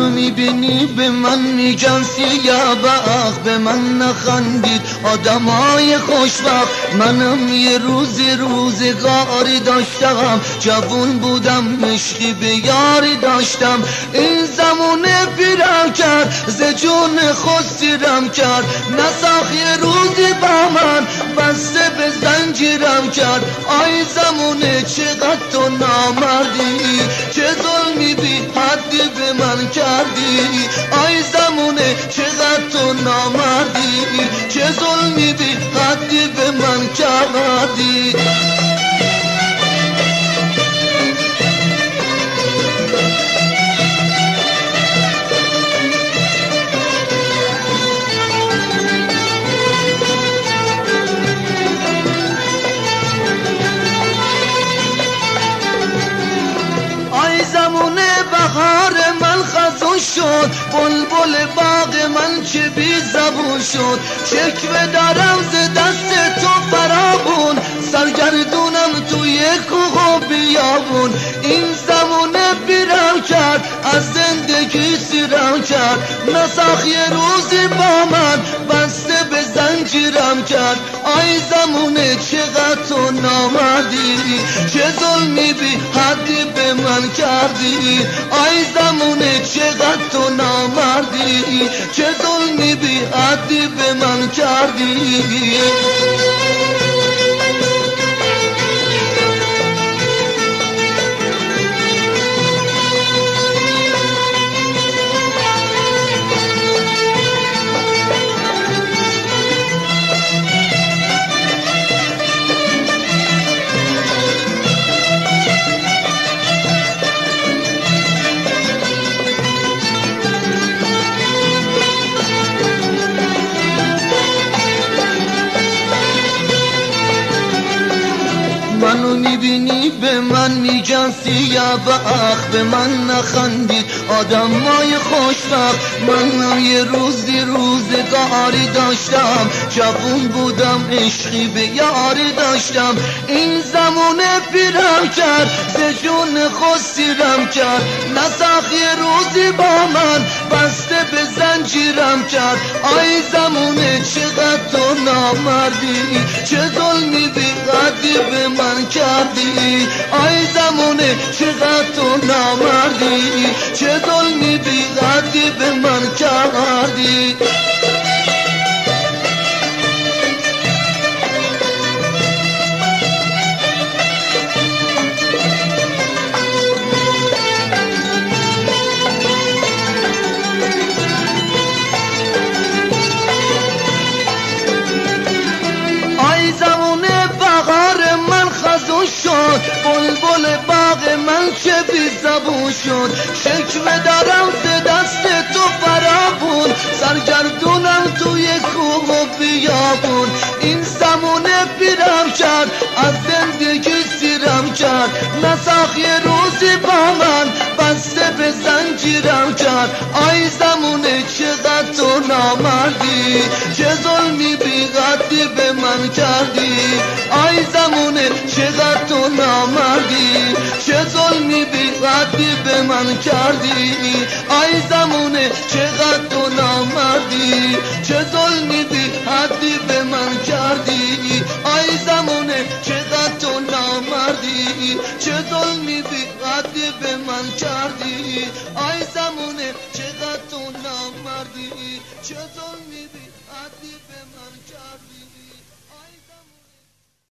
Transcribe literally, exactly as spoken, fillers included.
منو میبینی به من میگن سیاه بخت، به من نخندید آدمای خوشبخت. منم یه روزی روزگاری داشتم، جوون بودم عشقی به یاری داشتم. این زمونه پیرم کرد ز جون خود سیرم کرد، نساخ یه روزی با من بسته به زنجیرم کرد. آی زمونه چقدر تو نامردی، چه ظلمی بی حدی به من کردی. آی زمونه چقدر تو نامردی، چه ظلمی بی حدی به من کردی. بهار من خزون شد، بلبل باغ من چه بی زبون شد. شکوه دارم ز دست تو فرابون، سرگردونم توی کوه و بیابون. این زمونه بیرم کرد از زندگی سیرم کرد، نساخ یه روزی با من بسته به زنجیرم کرد. آی زمونه چقدر تو نامردی، چه ظلمی بی حدی به من کردی. آی زمونه چقدر تو نامردی، چه ظلمی بی حدی به من کردی. منو میبینی به من میگن سیاه بخت، به من نخندید آدمای خوشبخت. من یه روزی روزگاری داشتم، جوون بودم عشقی به یاری داشتم. این زمونه پیرم کرد ز جون خود سیرم کرد، نساخ یه روزی با من بسته به زنجیرم کرد. آی زمونه چقدر تو نامردی، چه ظلمی بی حدی به من کردی. آی زمونه چقدر تو نامردی، چه ظلمی بی حدی به من کردی. بلبل باغ من چه بی زبون شد، شکوه دارم ز دست تو فرابون، سرگردونم توی کوه و بیابون. این زمونه پیرم کرد از زندگی سیرم کرد، نساخ یه روزی با من بسته به زنجیرم کرد. آی زمونه چقدر تو نامردی، چه ظلمی بی حدی به من کردی. آی زمونه چقدر تو نامردی، چه ظلمی بی حدی به من کردی. آی زمونه چقدر تو نامردی، چه ظلمی بی حدی به من کردی. آی زمونه چقدر تو نامردی، چه ظلمی بی حدی به من کردی. آی زمونه چقدر تو نامردی، چه ظلمی بی حدی به من کردی.